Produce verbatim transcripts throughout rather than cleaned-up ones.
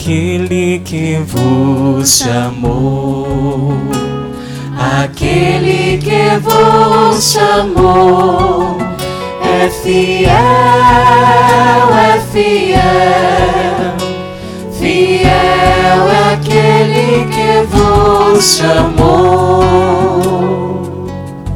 aquele que vos chamou, aquele que vos chamou, é fiel, é fiel, fiel é aquele que vos chamou,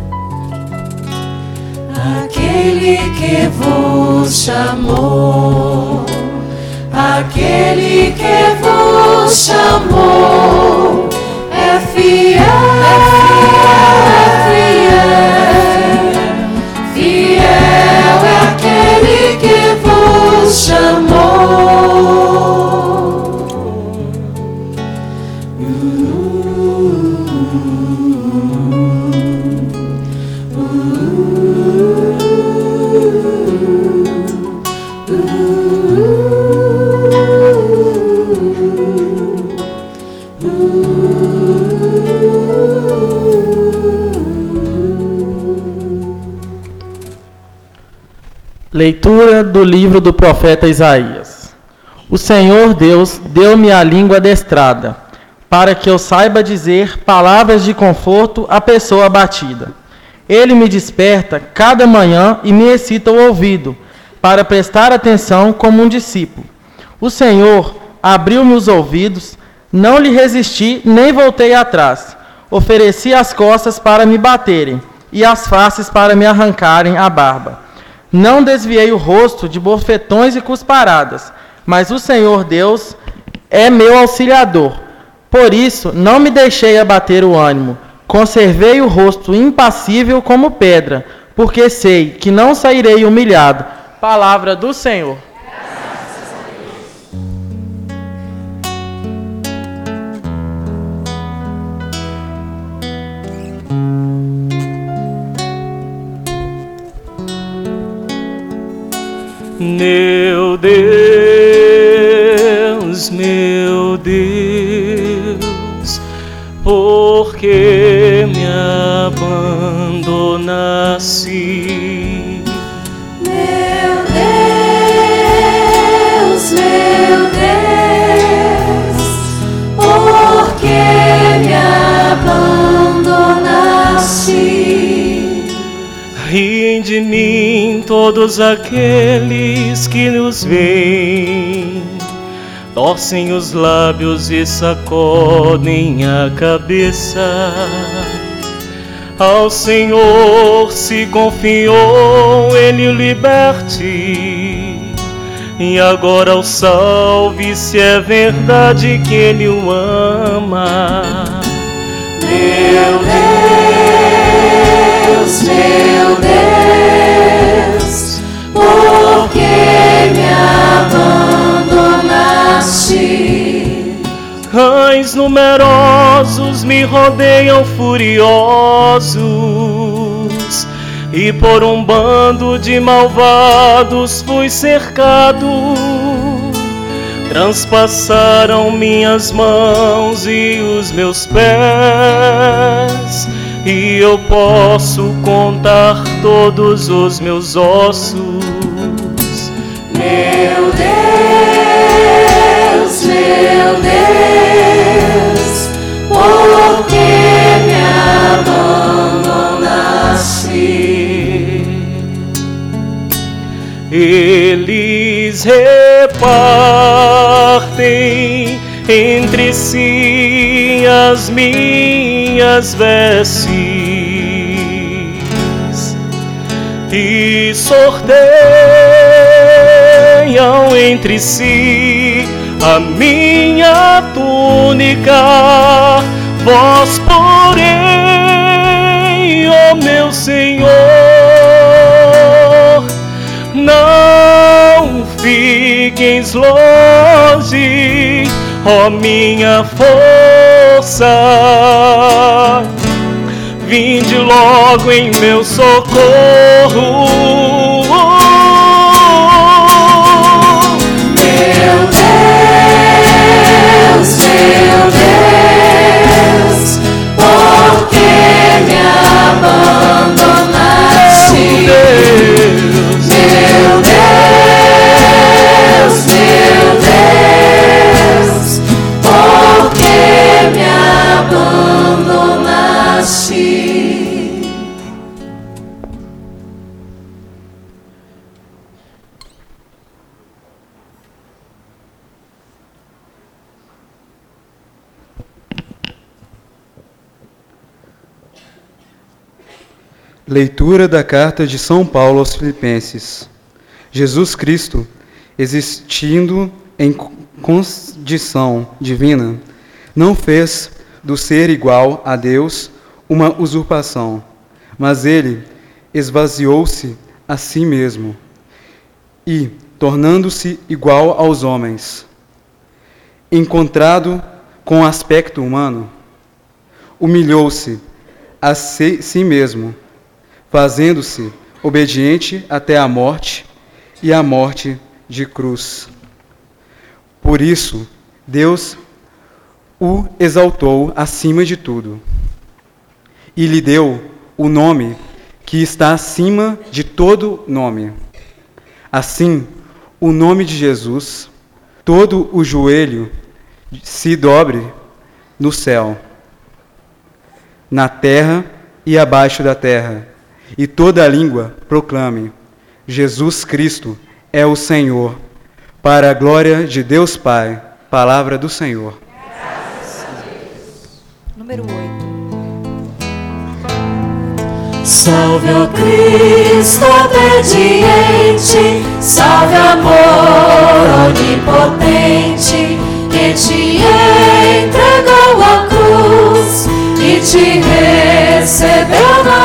aquele que vos chamou, aquele que vos chamou, é fiel, é fiel, fiel é aquele que vos chamou. Leitura do livro do profeta Isaías. O Senhor Deus deu-me a língua adestrada, para que eu saiba dizer palavras de conforto à pessoa abatida. Ele me desperta cada manhã e me excita o ouvido, para prestar atenção como um discípulo. O Senhor abriu-me os ouvidos, não lhe resisti nem voltei atrás. Ofereci as costas para me baterem, e as faces para me arrancarem a barba. Não desviei o rosto de bofetões e cusparadas, mas o Senhor Deus é meu auxiliador. Por isso, não me deixei abater o ânimo. Conservei o rosto impassível como pedra, porque sei que não sairei humilhado. Palavra do Senhor. Meu Deus, meu Deus, por que me abandonaste? Meu Deus, meu Deus, por que me abandonaste? Riem de mim todos aqueles que nos veem, torcem os lábios e sacodem a cabeça. Ao Senhor se confiou, Ele o liberte, e agora o salve, se é verdade que Ele o ama. Meu Deus, meu Deus, por que me abandonaste? Cães numerosos me rodeiam furiosos, e por um bando de malvados fui cercado. Transpassaram minhas mãos e os meus pés, e eu posso contar todos os meus ossos. Meu Deus, meu Deus, por que me abandonaste? Eles repartem entre si as minhas vestes e sorteiam entre si a minha túnica. Vós, porém, ó meu Senhor, não fiqueis longe, ó minha força, vinde logo em meu socorro. Meu Deus, meu Deus, por que me abandonaste? Meu Deus, meu Deus, Leitura da carta de São Paulo aos Filipenses. Jesus Cristo, existindo em condição divina, não fez do ser igual a Deus uma usurpação, mas ele esvaziou-se a si mesmo e, tornando-se igual aos homens, encontrado com aspecto humano, humilhou-se a si, si mesmo, fazendo-se obediente até a morte e a morte de cruz. Por isso, Deus o exaltou acima de tudo e lhe deu o nome que está acima de todo nome. Assim, o nome de Jesus, todo o joelho se dobre no céu, na terra e abaixo da terra, e toda a língua proclame: Jesus Cristo é o Senhor, para a glória de Deus Pai. Palavra do Senhor. Graças a Deus. Número oito. Salve, ó Cristo obediente, salve, amor onipotente, que te entregou a cruz e te recebeu na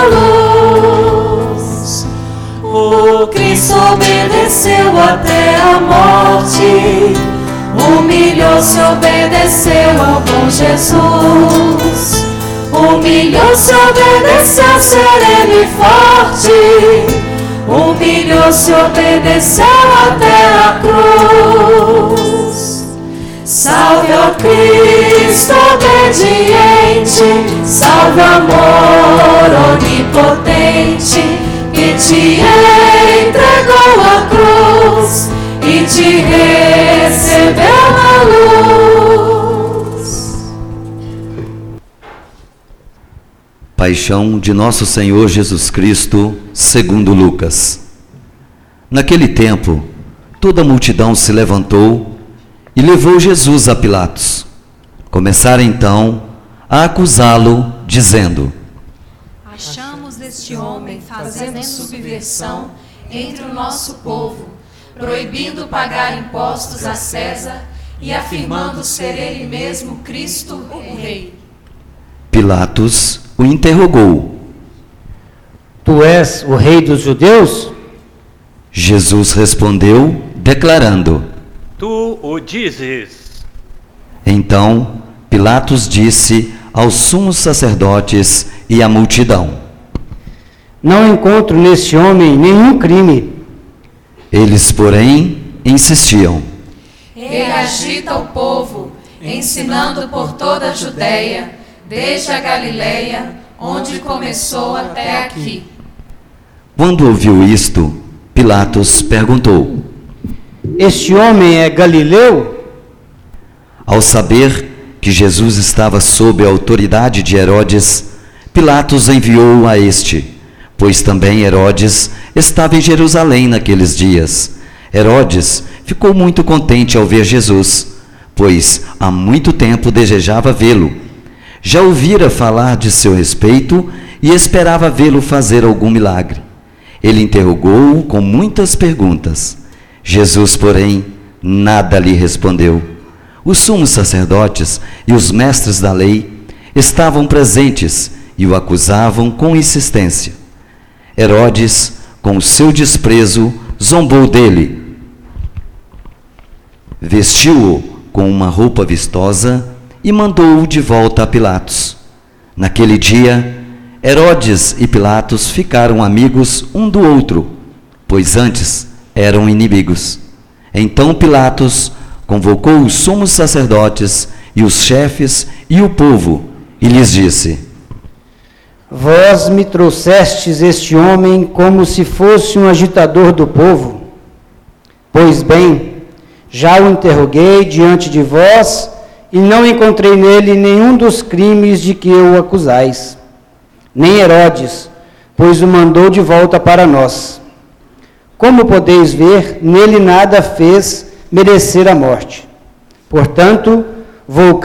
luz. O Cristo obedeceu até a morte, humilhou-se, obedeceu ao bom Jesus. Humilhou-se, obedeceu, sereno e forte. Humilhou-se, obedeceu até a cruz. Salve, ó Cristo obediente, salve, amor onipotente, que te entregou a cruz e te recebeu na luz. Paixão de Nosso Senhor Jesus Cristo, segundo Lucas. Naquele tempo, toda a multidão se levantou e levou Jesus a Pilatos. Começaram então a acusá-lo, dizendo: Achamos este homem fazendo subversão entre o nosso povo, proibindo pagar impostos a César e afirmando ser ele mesmo Cristo, o Rei. Pilatos o interrogou: Tu és o rei dos judeus? Jesus respondeu, declarando: Tu o dizes. Então Pilatos disse aos sumos sacerdotes e à multidão: Não encontro neste homem nenhum crime. Eles, porém, insistiam: Ele agita o povo, ensinando por toda a Judéia, desde a Galileia, onde começou até aqui. Quando ouviu isto, Pilatos perguntou: Este homem é galileu? Ao saber que Jesus estava sob a autoridade de Herodes, Pilatos enviou-o a este, pois também Herodes estava em Jerusalém naqueles dias. Herodes ficou muito contente ao ver Jesus, pois há muito tempo desejava vê-lo. Já ouvira falar de seu respeito e esperava vê-lo fazer algum milagre. Ele interrogou-o com muitas perguntas. Jesus, porém, nada lhe respondeu. Os sumos sacerdotes e os mestres da lei estavam presentes e o acusavam com insistência. Herodes, com o seu desprezo, zombou dele. Vestiu-o com uma roupa vistosa e mandou-o de volta a Pilatos. Naquele dia, Herodes e Pilatos ficaram amigos um do outro, pois antes eram inimigos. Então Pilatos convocou os sumos sacerdotes e os chefes e o povo, e lhes disse: Vós me trouxestes este homem como se fosse um agitador do povo. Pois bem, já o interroguei diante de vós e não encontrei nele nenhum dos crimes de que o acusais, nem Herodes, pois o mandou de volta para nós. Como podeis ver, nele nada fez merecer a morte. Portanto, vou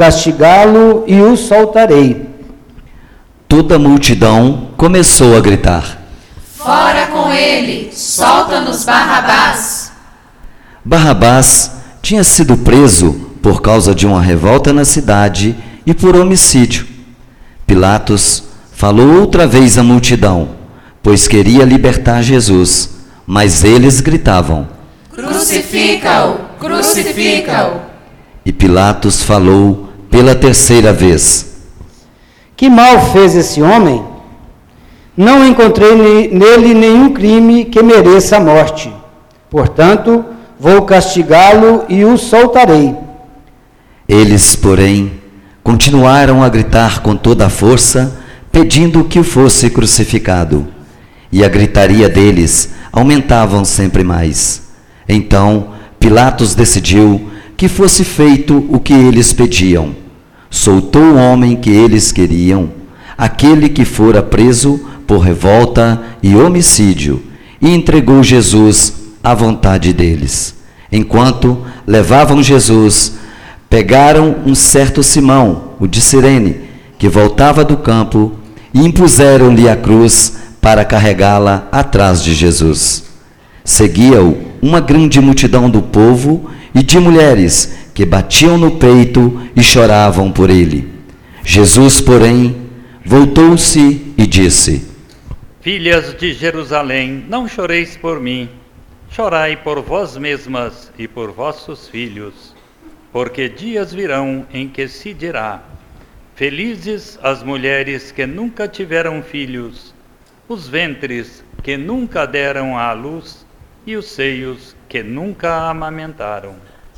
castigá-lo e o soltarei. Toda a multidão começou a gritar: Fora com ele, solta-nos Barrabás. Barrabás tinha sido preso por causa de uma revolta na cidade e por homicídio. Pilatos falou outra vez à multidão, pois queria libertar Jesus, mas eles gritavam: Crucifica-o! Crucifica-o! E Pilatos falou pela terceira vez: Que mal fez esse homem? Não encontrei nele nenhum crime que mereça a morte. Portanto, vou castigá-lo e o soltarei. Eles, porém, continuaram a gritar com toda a força, pedindo que fosse crucificado. E a gritaria deles aumentavam sempre mais. Então, Pilatos decidiu que fosse feito o que eles pediam. Soltou o homem que eles queriam, aquele que fora preso por revolta e homicídio, e entregou Jesus à vontade deles. Enquanto levavam Jesus, pegaram um certo Simão, o de Cirene, que voltava do campo, e impuseram-lhe a cruz para carregá-la atrás de Jesus. Seguia-o uma grande multidão do povo e de mulheres que batiam no peito e choravam por ele. Jesus, porém, voltou-se e disse: Filhas de Jerusalém, não choreis por mim, chorai por vós mesmas e por vossos filhos, porque dias virão em que se dirá: felizes as mulheres que nunca tiveram filhos, os ventres que nunca deram à luz e os seios que nunca amamentaram.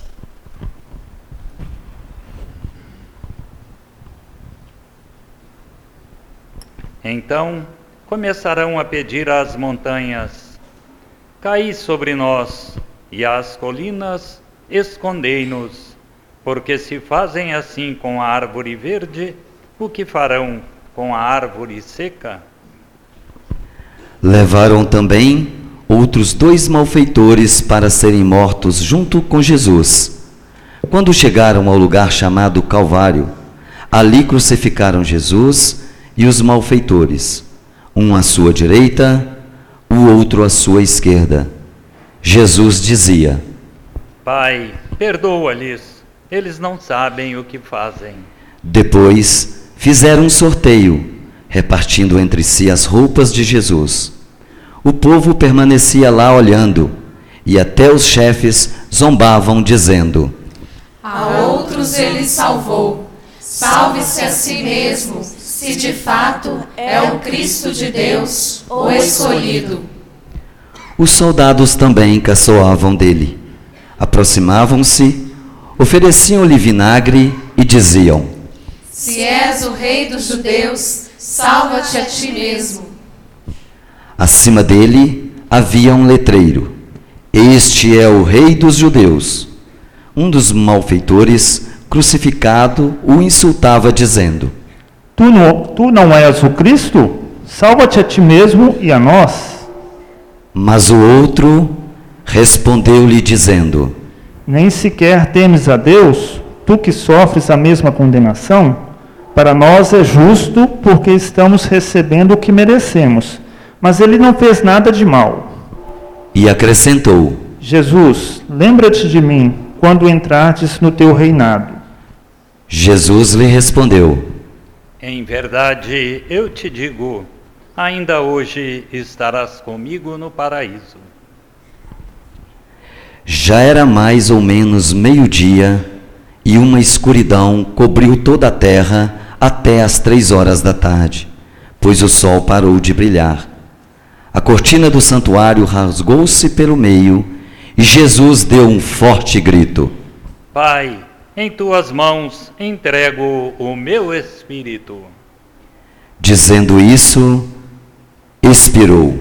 Então começarão a pedir às montanhas: caí sobre nós, e às colinas, escondei-nos, porque se fazem assim com a árvore verde, o que farão com a árvore seca? Levaram também outros dois malfeitores para serem mortos junto com Jesus. Quando chegaram ao lugar chamado Calvário, ali crucificaram Jesus e os malfeitores, um à sua direita, o outro à sua esquerda. Jesus dizia: Pai, perdoa-lhes, eles não sabem o que fazem. Depois fizeram um sorteio, repartindo entre si as roupas de Jesus. O povo permanecia lá olhando, e até os chefes zombavam, dizendo: A outros ele salvou, salve-se a si mesmo, se de fato é o Cristo de Deus, o escolhido. Os soldados também caçoavam dele. Aproximavam-se, ofereciam-lhe vinagre e diziam: Se és o rei dos judeus, salva-te a ti mesmo. Acima dele havia um letreiro: Este é o rei dos judeus. Um dos malfeitores, crucificado, o insultava, dizendo: Tu não, tu não és o Cristo? Salva-te a ti mesmo e a nós. Mas o outro respondeu-lhe, dizendo: Nem sequer temes a Deus, tu que sofres a mesma condenação? Para nós é justo, porque estamos recebendo o que merecemos. Mas ele não fez nada de mal. E acrescentou: Jesus, lembra-te de mim quando entrardes no teu reinado. Jesus lhe respondeu: Em verdade, eu te digo, ainda hoje estarás comigo no paraíso. Já era mais ou menos meio-dia, e uma escuridão cobriu toda a terra até às três horas da tarde, pois o sol parou de brilhar. A cortina do santuário rasgou-se pelo meio, e Jesus deu um forte grito: Pai, em tuas mãos entrego o meu espírito. Dizendo isso, expirou.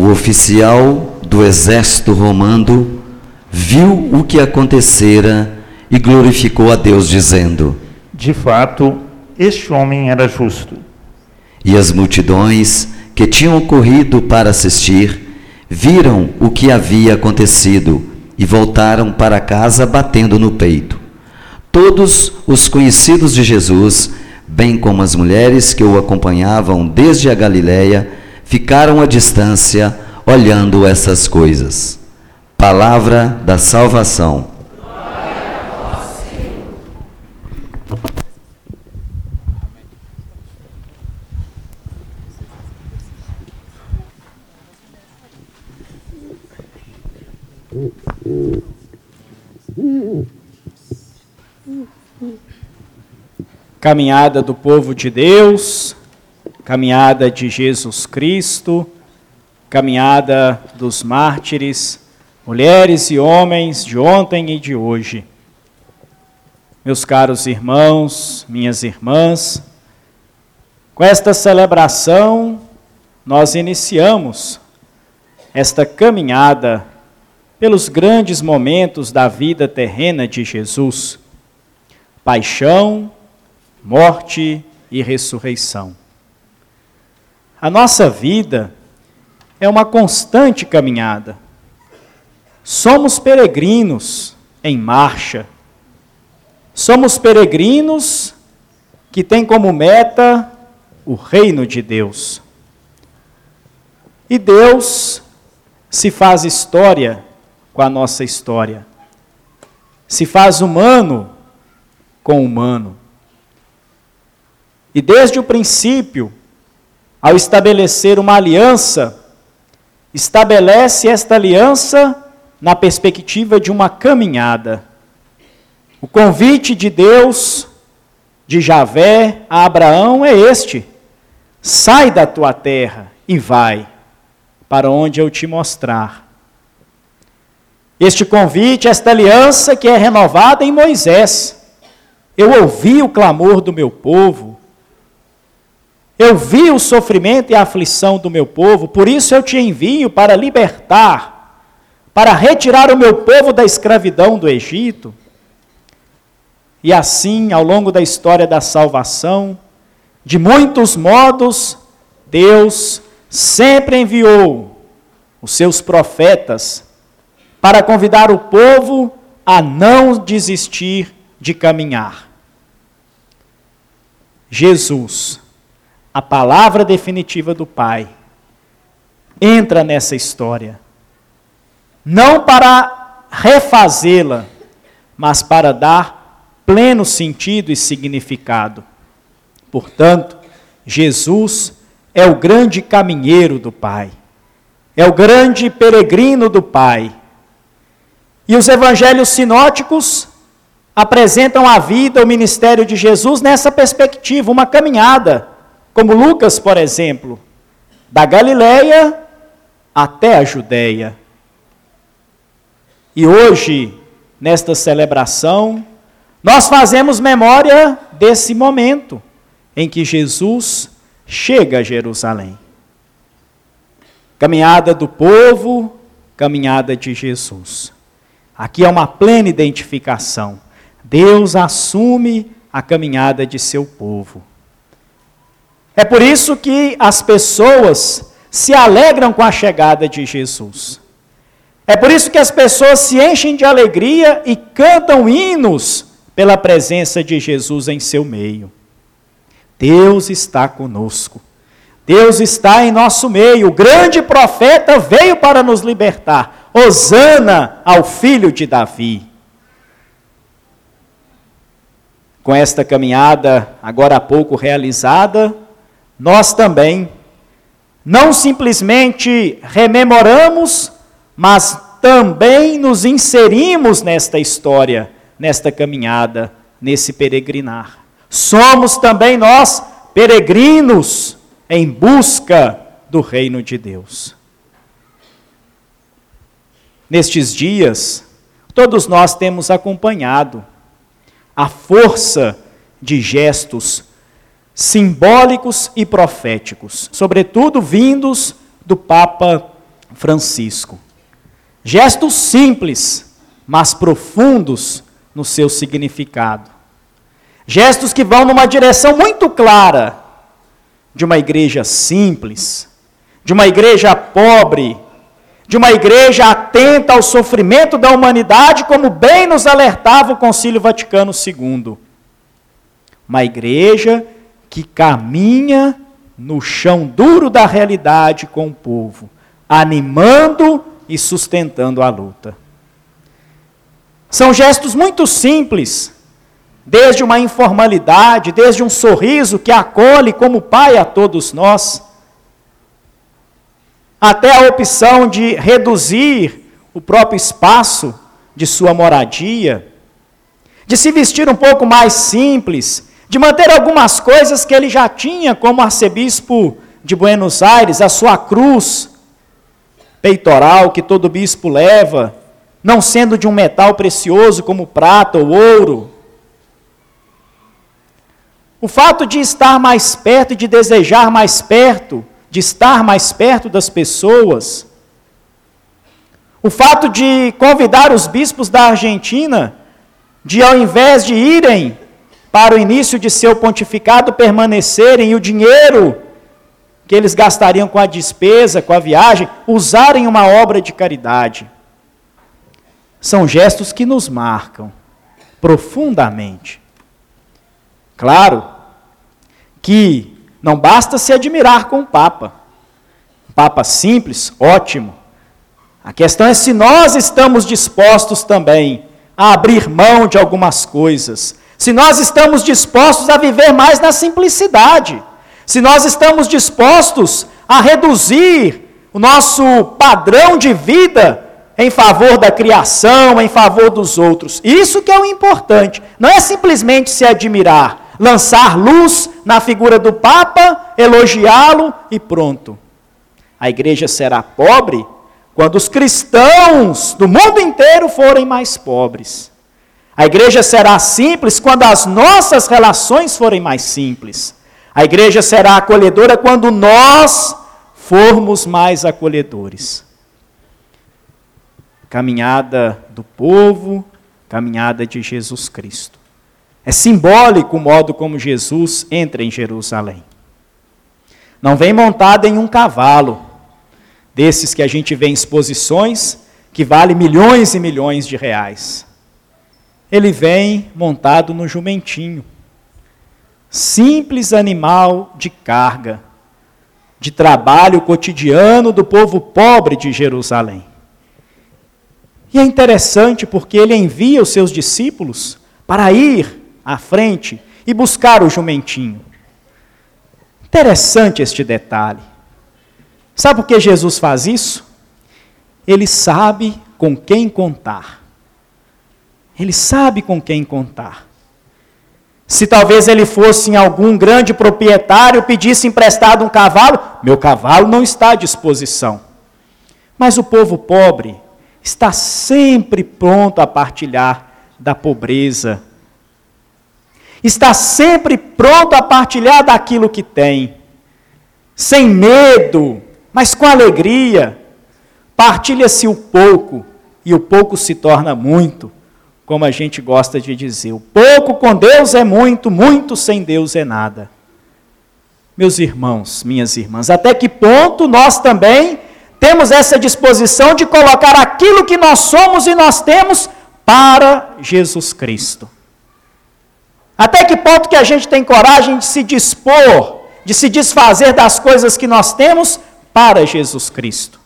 O oficial do exército romano viu o que acontecera e glorificou a Deus, dizendo: de fato, este homem era justo. E as multidões que tinham corrido para assistir viram o que havia acontecido e voltaram para casa batendo no peito. Todos os conhecidos de Jesus, bem como as mulheres que o acompanhavam desde a Galiléia, ficaram à distância, olhando essas coisas. Palavra da salvação. Caminhada do povo de Deus, caminhada de Jesus Cristo, caminhada dos mártires, mulheres e homens de ontem e de hoje. Meus caros irmãos, minhas irmãs, com esta celebração nós iniciamos esta caminhada pelos grandes momentos da vida terrena de Jesus: paixão, morte e ressurreição. A nossa vida é uma constante caminhada. Somos peregrinos em marcha. Somos peregrinos que têm como meta o reino de Deus. E Deus se faz história com a nossa história. Se faz humano com o humano. E desde o princípio, ao estabelecer uma aliança, estabelece esta aliança na perspectiva de uma caminhada. O convite de Deus, de Javé a Abraão é este: sai da tua terra e vai para onde eu te mostrar. Este convite, esta aliança que é renovada em Moisés. Eu ouvi o clamor do meu povo, eu vi o sofrimento e a aflição do meu povo, por isso eu te envio para libertar, para retirar o meu povo da escravidão do Egito. E assim, ao longo da história da salvação, de muitos modos, Deus sempre enviou os seus profetas para convidar o povo a não desistir de caminhar. Jesus, a palavra definitiva do Pai, entra nessa história, não para refazê-la, mas para dar pleno sentido e significado. Portanto, Jesus é o grande caminheiro do Pai, é o grande peregrino do Pai. E os evangelhos sinóticos apresentam a vida, o ministério de Jesus nessa perspectiva, uma caminhada, como Lucas, por exemplo, da Galiléia até a Judéia. E hoje, nesta celebração, nós fazemos memória desse momento em que Jesus chega a Jerusalém. Caminhada do povo, caminhada de Jesus. Aqui é uma plena identificação. Deus assume a caminhada de seu povo. É por isso que as pessoas se alegram com a chegada de Jesus. É por isso que as pessoas se enchem de alegria e cantam hinos pela presença de Jesus em seu meio. Deus está conosco. Deus está em nosso meio. O grande profeta veio para nos libertar. Hosana ao filho de Davi. Com esta caminhada, agora há pouco realizada, nós também não simplesmente rememoramos, mas também nos inserimos nesta história, nesta caminhada, nesse peregrinar. Somos também nós peregrinos em busca do reino de Deus. Nestes dias, todos nós temos acompanhado a força de gestos simbólicos e proféticos, sobretudo vindos do Papa Francisco. Gestos simples, mas profundos no seu significado. Gestos que vão numa direção muito clara de uma igreja simples, de uma igreja pobre, de uma igreja atenta ao sofrimento da humanidade, como bem nos alertava o Concílio Vaticano segundo. Uma igreja que caminha no chão duro da realidade com o povo, animando e sustentando a luta. São gestos muito simples, desde uma informalidade, desde um sorriso que acolhe como pai a todos nós, até a opção de reduzir o próprio espaço de sua moradia, de se vestir um pouco mais simples, de manter algumas coisas que ele já tinha, como arcebispo de Buenos Aires, a sua cruz peitoral que todo bispo leva, não sendo de um metal precioso como prata ou ouro. O fato de estar mais perto, de desejar mais perto, de estar mais perto das pessoas. O fato de convidar os bispos da Argentina, de ao invés de irem para o início de seu pontificado, permanecerem e o dinheiro que eles gastariam com a despesa, com a viagem, usarem uma obra de caridade. São gestos que nos marcam profundamente. Claro que não basta se admirar com o Papa. Um Papa simples, ótimo. A questão é se nós estamos dispostos também a abrir mão de algumas coisas, se nós estamos dispostos a viver mais na simplicidade, se nós estamos dispostos a reduzir o nosso padrão de vida em favor da criação, em favor dos outros. Isso que é o importante. Não é simplesmente se admirar, lançar luz na figura do Papa, elogiá-lo e pronto. A igreja será pobre quando os cristãos do mundo inteiro forem mais pobres. A igreja será simples quando as nossas relações forem mais simples. A igreja será acolhedora quando nós formos mais acolhedores. Caminhada do povo, caminhada de Jesus Cristo. É simbólico o modo como Jesus entra em Jerusalém. Não vem montado em um cavalo, desses que a gente vê em exposições, que vale milhões e milhões de reais. Ele vem montado no jumentinho. Simples animal de carga, de trabalho cotidiano do povo pobre de Jerusalém. E é interessante porque ele envia os seus discípulos para ir à frente e buscar o jumentinho. Interessante este detalhe. Sabe por que Jesus faz isso? Ele sabe com quem contar. Ele sabe com quem contar. Se talvez ele fosse em algum grande proprietário, pedisse emprestado um cavalo, meu cavalo não está à disposição. Mas o povo pobre está sempre pronto a partilhar da pobreza. Está sempre pronto a partilhar daquilo que tem. Sem medo, mas com alegria. Partilha-se o pouco, e o pouco se torna muito. Como a gente gosta de dizer, o pouco com Deus é muito, muito sem Deus é nada. Meus irmãos, minhas irmãs, até que ponto nós também temos essa disposição de colocar aquilo que nós somos e nós temos para Jesus Cristo? Até que ponto que a gente tem coragem de se dispor, de se desfazer das coisas que nós temos para Jesus Cristo?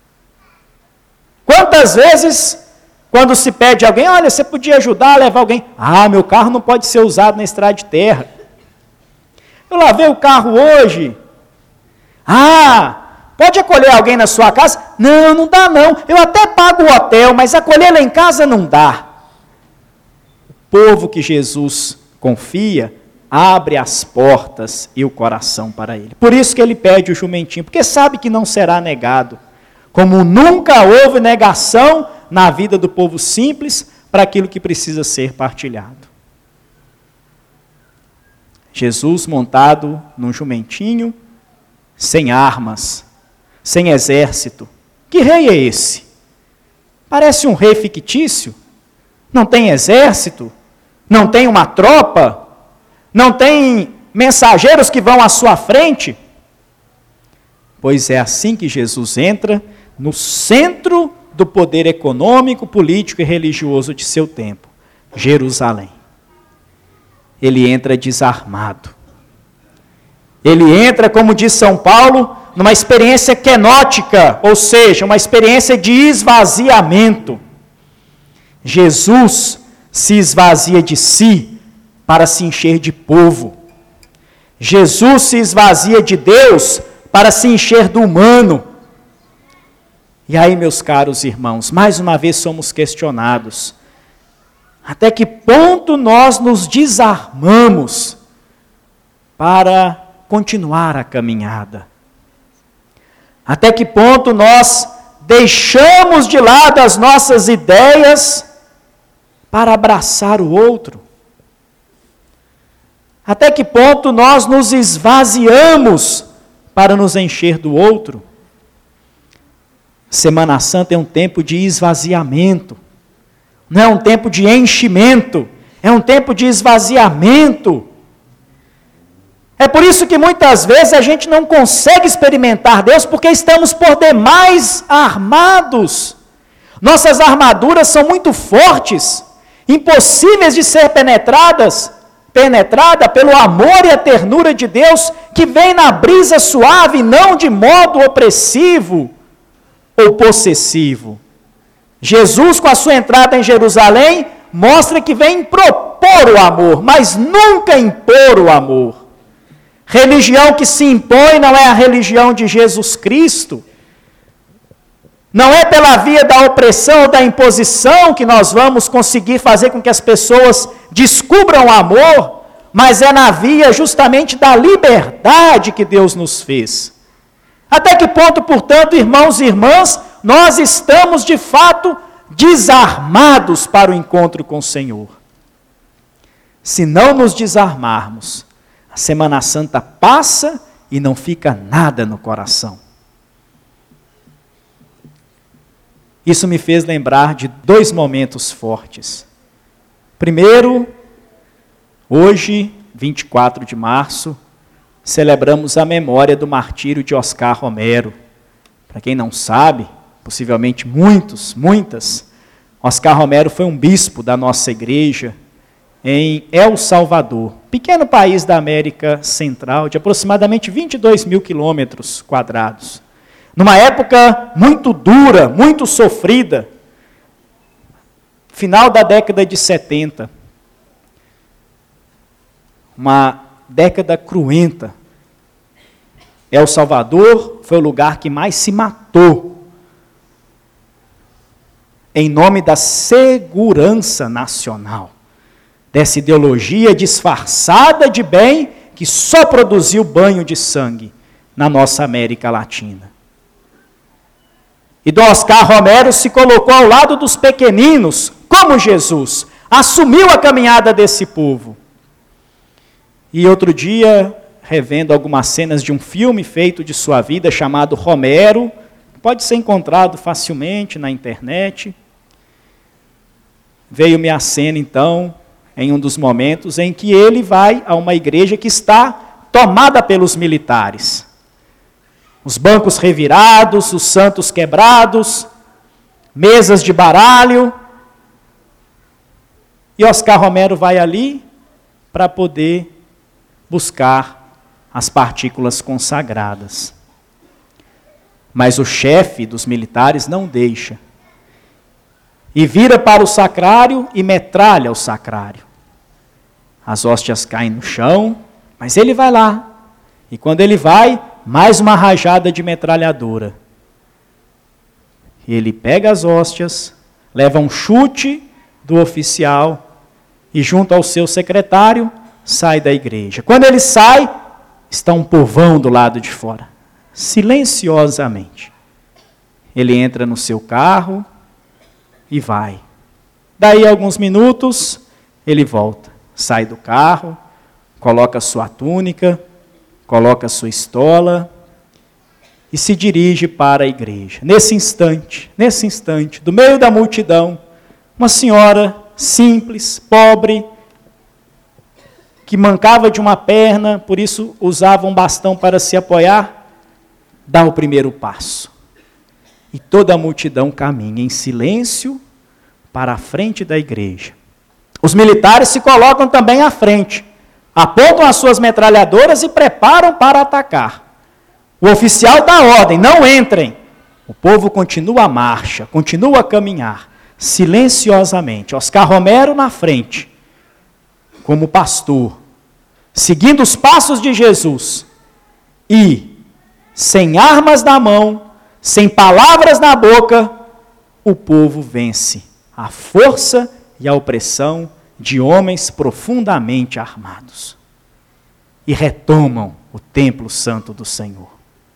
Quantas vezes, quando se pede a alguém, olha, você podia ajudar a levar alguém. Ah, meu carro não pode ser usado na estrada de terra. Eu lavei o carro hoje. Ah, pode acolher alguém na sua casa? Não, não dá não. Eu até pago o hotel, mas acolher lá em casa não dá. O povo que Jesus confia, abre as portas e o coração para ele. Por isso que ele pede o jumentinho, porque sabe que não será negado. Como nunca houve negação na vida do povo simples para aquilo que precisa ser partilhado. Jesus montado num jumentinho, sem armas, sem exército, Que rei é esse? Parece um rei fictício. Não tem exército, não tem uma tropa, não tem mensageiros que vão à sua frente. Pois é assim que Jesus entra no centro do poder econômico, político e religioso de seu tempo, Jerusalém. Ele entra desarmado. Ele entra, como diz São Paulo, numa experiência kenótica, ou seja, uma experiência de esvaziamento. Jesus se esvazia de si para se encher de povo. Jesus se esvazia de Deus para se encher do humano. E aí, meus caros irmãos, mais uma vez somos questionados. Até que ponto nós nos desarmamos para continuar a caminhada? Até que ponto nós deixamos de lado as nossas ideias para abraçar o outro? Até que ponto nós nos esvaziamos para nos encher do outro? Semana Santa é um tempo de esvaziamento, não é um tempo de enchimento, é um tempo de esvaziamento. É por isso que muitas vezes a gente não consegue experimentar Deus, porque estamos por demais armados. Nossas armaduras são muito fortes, impossíveis de ser penetradas, penetrada pelo amor e a ternura de Deus, que vem na brisa suave, não de modo opressivo ou possessivo. Jesus, com a sua entrada em Jerusalém, mostra que vem propor o amor, mas nunca impor o amor. Religião que se impõe não é a religião de Jesus Cristo. Não é pela via da opressão ou da imposição que nós vamos conseguir fazer com que as pessoas descubram o amor, mas é na via justamente da liberdade que Deus nos fez. Até que ponto, portanto, irmãos e irmãs, nós estamos de fato desarmados para o encontro com o Senhor? Se não nos desarmarmos, a Semana Santa passa e não fica nada no coração. Isso me fez lembrar de dois momentos fortes. Primeiro, hoje, vinte e quatro de março, celebramos a memória do martírio de Oscar Romero. Para quem não sabe, possivelmente muitos, muitas, Oscar Romero foi um bispo da nossa igreja em El Salvador, pequeno país da América Central, de aproximadamente vinte e dois mil quilômetros quadrados. Numa época muito dura, muito sofrida, final da década de setenta, uma década cruenta. El Salvador foi o lugar que mais se matou em nome da segurança nacional, dessa ideologia disfarçada de bem que só produziu banho de sangue na nossa América Latina. E Dom Oscar Romero se colocou ao lado dos pequeninos, como Jesus, assumiu a caminhada desse povo. E outro dia, revendo algumas cenas de um filme feito de sua vida, chamado Romero, pode ser encontrado facilmente na internet, veio-me a cena, então, em um dos momentos em que ele vai a uma igreja que está tomada pelos militares. Os bancos revirados, os santos quebrados, mesas de baralho. E Oscar Romero vai ali para poder buscar as partículas consagradas. Mas o chefe dos militares não deixa. E vira para o sacrário e metralha o sacrário. As hóstias caem no chão, mas ele vai lá. E quando ele vai, mais uma rajada de metralhadora. E ele pega as hóstias, leva um chute do oficial e, junto ao seu secretário, sai da igreja. Quando ele sai, está um povão do lado de fora, silenciosamente. Ele entra no seu carro e vai. Daí a alguns minutos, ele volta, sai do carro, coloca sua túnica, coloca sua estola e se dirige para a igreja. Nesse instante, nesse instante, do meio da multidão, uma senhora simples, pobre, que mancava de uma perna, por isso usava um bastão para se apoiar, dá o primeiro passo. E toda a multidão caminha em silêncio para a frente da igreja. Os militares se colocam também à frente, apontam as suas metralhadoras e preparam para atacar. O oficial dá ordem, não entrem. O povo continua a marcha, continua a caminhar, silenciosamente. Oscar Romero na frente, como pastor, seguindo os passos de Jesus, e, sem armas na mão, sem palavras na boca, o povo vence a força e a opressão de homens profundamente armados. E retomam o templo santo do Senhor.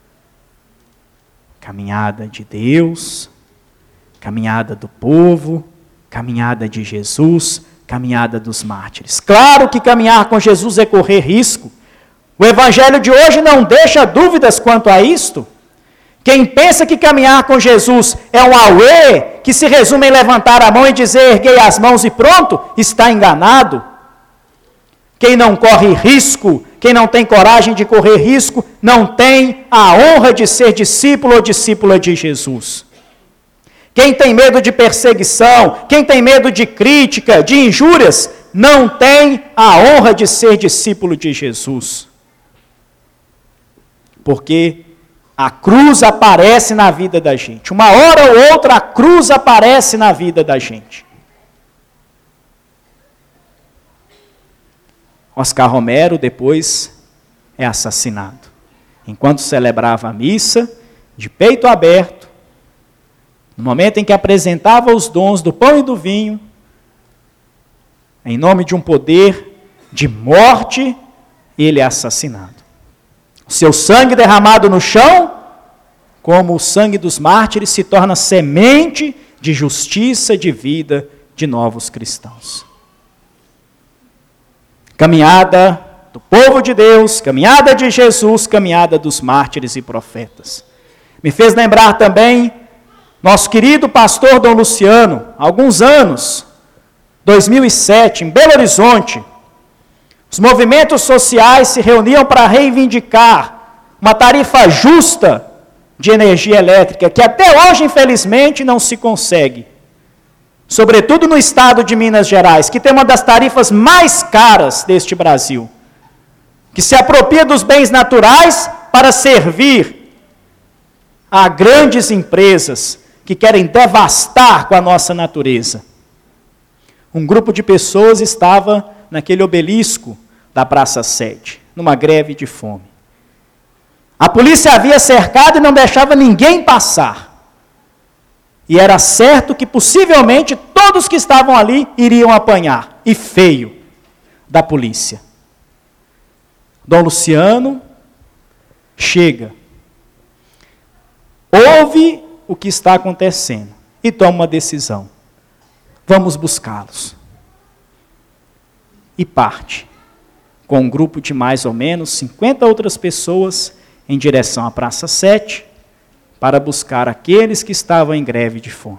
Caminhada de Deus, caminhada do povo, caminhada de Jesus, caminhada dos mártires. Claro que caminhar com Jesus é correr risco. O evangelho de hoje não deixa dúvidas quanto a isto. Quem pensa que caminhar com Jesus é um auê, que se resume em levantar a mão e dizer, erguei as mãos e pronto, está enganado. Quem não corre risco, quem não tem coragem de correr risco, não tem a honra de ser discípulo ou discípula de Jesus. Quem tem medo de perseguição, quem tem medo de crítica, de injúrias, não tem a honra de ser discípulo de Jesus. Porque a cruz aparece na vida da gente. Uma hora ou outra a cruz aparece na vida da gente. Oscar Romero depois é assassinado. Enquanto celebrava a missa, de peito aberto, no momento em que apresentava os dons do pão e do vinho, em nome de um poder de morte, ele é assassinado. O seu sangue derramado no chão, como o sangue dos mártires, se torna semente de justiça, de vida de novos cristãos. Caminhada do povo de Deus, caminhada de Jesus, caminhada dos mártires e profetas. Me fez lembrar também nosso querido pastor Dom Luciano, há alguns anos, dois mil e sete, em Belo Horizonte, os movimentos sociais se reuniam para reivindicar uma tarifa justa de energia elétrica, que até hoje, infelizmente, não se consegue. Sobretudo no estado de Minas Gerais, que tem uma das tarifas mais caras deste Brasil, que se apropria dos bens naturais para servir a grandes empresas que querem devastar com a nossa natureza. Um grupo de pessoas estava naquele obelisco da Praça Sete, numa greve de fome. A polícia havia cercado e não deixava ninguém passar. E era certo que possivelmente todos que estavam ali iriam apanhar, e feio, da polícia. Dom Luciano chega, ouve o que está acontecendo e toma uma decisão. Vamos buscá-los. E parte, com um grupo de mais ou menos cinquenta outras pessoas, em direção à Praça Sete, para buscar aqueles que estavam em greve de fome.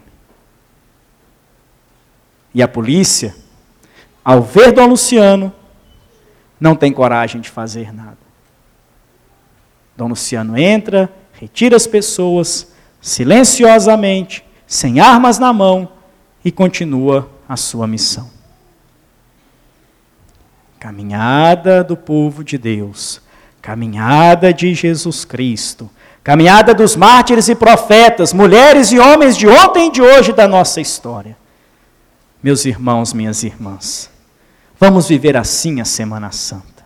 E a polícia, ao ver Dom Luciano, não tem coragem de fazer nada. Dom Luciano entra, retira as pessoas, silenciosamente, sem armas na mão, e continua a sua missão. Caminhada do povo de Deus, caminhada de Jesus Cristo, caminhada dos mártires e profetas, mulheres e homens de ontem e de hoje da nossa história. Meus irmãos, minhas irmãs, vamos viver assim a Semana Santa.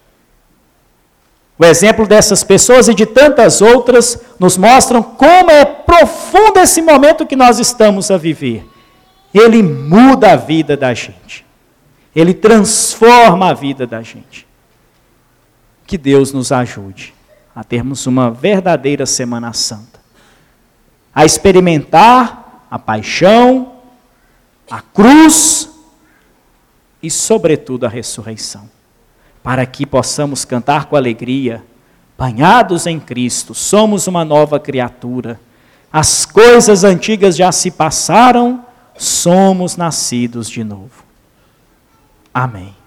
O exemplo dessas pessoas e de tantas outras nos mostram como é profundo esse momento que nós estamos a viver. Ele muda a vida da gente. Ele transforma a vida da gente. Que Deus nos ajude a termos uma verdadeira Semana Santa. A experimentar a paixão, a cruz e, sobretudo, a ressurreição. Para que possamos cantar com alegria, banhados em Cristo, somos uma nova criatura. As coisas antigas já se passaram, somos nascidos de novo. Amém.